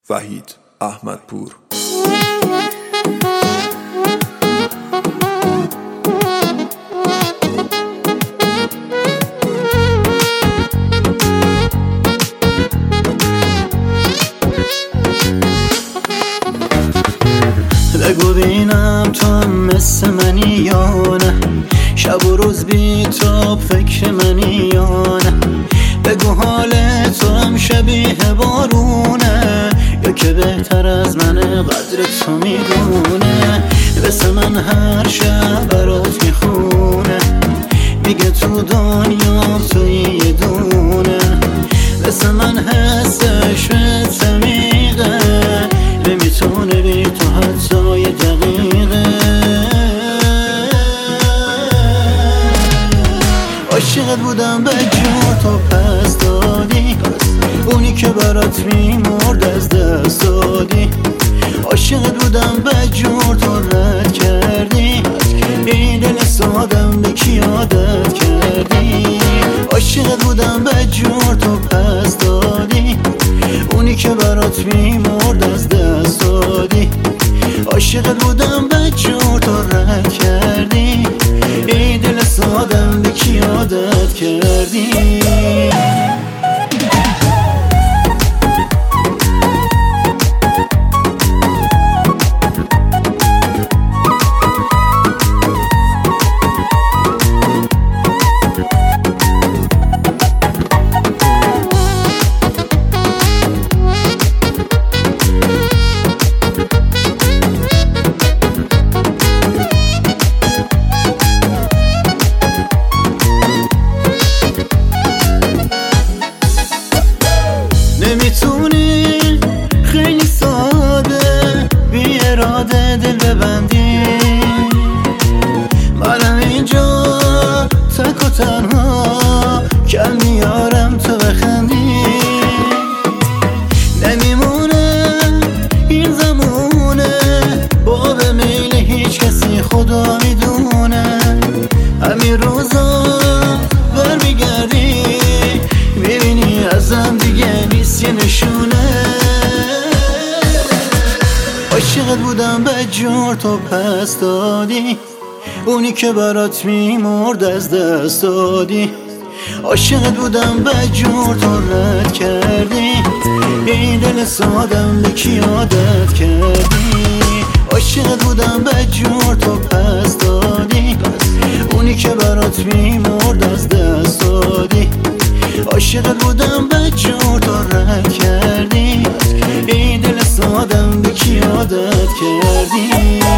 وحید احمدپور. بگو بینم تو هم مثل منی یا نه، شب و روز بی تو فکر منی یا نه. بگو حال تو هم شبیه بارونه یا که بهتر از من قدر تو میدونه. مثل من هر شب برات میخونه، میگه تو دنیا توی یه دونه. مثل من حسش به عمیقه، نمیتونه بی تو حتی یه دقیقه. عاشقت بودم به جور تو پس دادی، اونی که برات میمرد از دست دادی. عاشقت بودم به جور تو رد کردی، این دل سادم به کی عادت کردی. عاشقت بودم به جور تو پس دادی، اونی که برات میمرد از دست دادی. عاشقت بودم به جور تو رد کردی، این دل سادم به کی عادت کردی. نمیتونی خیلی ساده بی اراده دل ببندی، منم اینجا تک و تنها کل میارم تو بخندی. نمیمونه این زمونه باب میل هیچ کسی خدا میدونه. همین روزا برمیگردی میبینی ازم دیگه نیست یه نشونه. عاشقت بودم به جور تو پس دادی، اونی که برات میمرد از دست دادی. عاشقت بودم به جور تو رد کردی، این دل سادم به کی عادت کردی. عاشقت بودم به جور تو پس دادی، اونی که برات میمرد از دست دادی. عاشقت بودم به جور تو رد کردی، این دل سادم به کی عادت کردی.